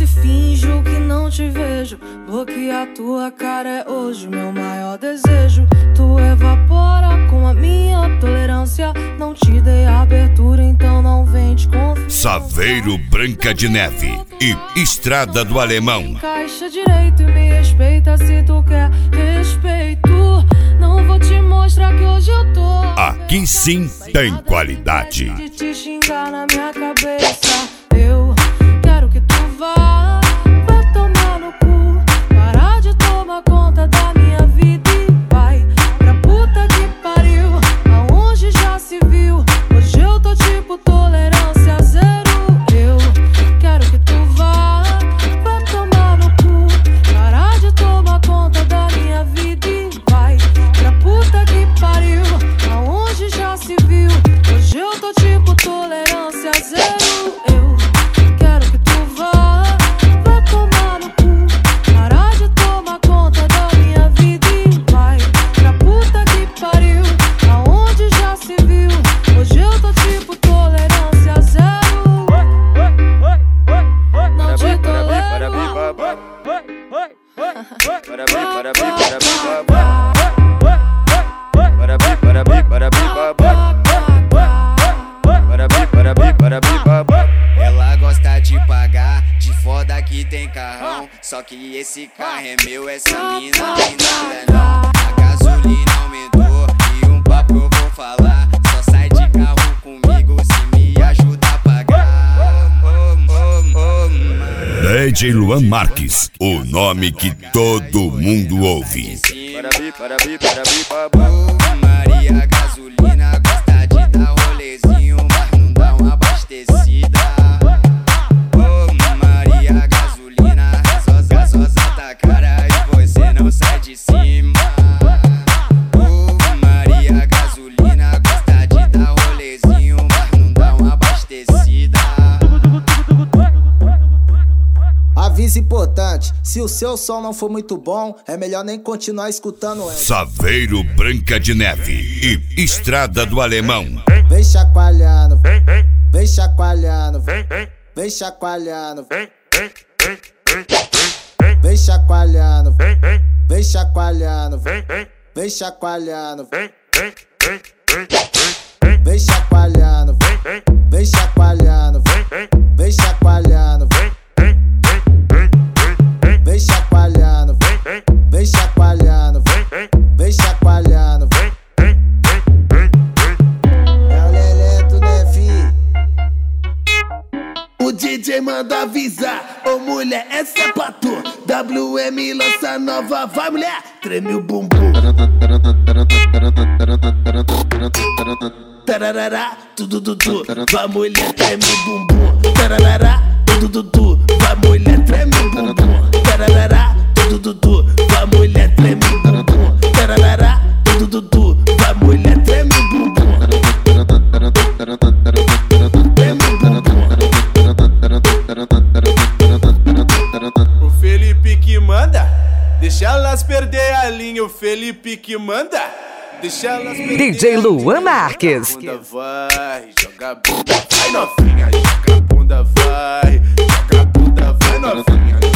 se finjo que não te vejo. Bloquear tua cara é hoje meu maior desejo. Tu evapora com a minha tolerância. Não te dei abertura, então não vem te confiar. Saveiro Branca de Neve e Estrada do Alemão. Encaixa direito e me respeita se tu quer respeito. Não vou te mostrar que hoje eu tô. Aqui sim tem qualidade. De te xingar na minha cabeça. Eu quero que tu vá tomar no cu. Parar de tomar conta da minha vida e vai pra puta que pariu. Aonde já se viu? Hoje eu tô tipo tolerância zero. Eu quero que tu vá tomar no cu. Parar de tomar conta da minha vida e vai pra puta que pariu. Aonde já se viu? Hoje eu tô tipo tolerância zero. Eu quero que tu vá tomar no cu. Parar de tomar conta da minha vida e vai pra puta que pariu. Aonde já se viu? Hoje eu tô tipo tolerância zero. Não te tolero. Ela gosta de pagar, de foda que tem carrão. Só que esse carro é meu, essa mina tem nada não. A gasolina aumentou e um papo eu vou falar. Só sai de carro comigo se me ajuda a pagar. DJ Luan Marques, o nome que todo mundo ouve. Maria gasolina gosta de dar rolezinho, mas não dá uma abastecida. Maria gasolina, só tá cara e você não sai de cima. Maria gasolina gosta de dar rolezinho, mas não dá uma abastecida. Aviso importante, se o seu som não for muito bom, é melhor nem continuar escutando ela. Saveiro Branca de Neve e Estrada do Alemão. Vem chacoalhando, vem chacoalhando, vem chacoalhando, vem chacoalhando, vem chacoalhando, vem chacoalhando, vem chacoalhando, vem chacoalhando, vem chacoalhando, vem chacoalhando, vem chacoalhando, vem chacoalhando. É o Leleto, né, fi? O DJ manda avisar, ô mulher, essa é pra tu. WM lança nova, vai mulher, treme o bumbum. Tararará, tudo dudu, vai mulher, treme o bumbum. Tararará, tudo dudu, vai mulher, treme o bumbum. Tararará, tudo dudu, vai mulher, treme o bumbum. Tararará, tudo dudu, vai mulher, treme o bumbum. Treme o bumbum. O Felipe que manda, deixa elas perder a linha. O Felipe que manda, deixa elas perder DJ Luan Marques. Joga a bunda, vai, joga a bunda, vai novinha. Joga a bunda, vai, joga a bunda, vai novinha.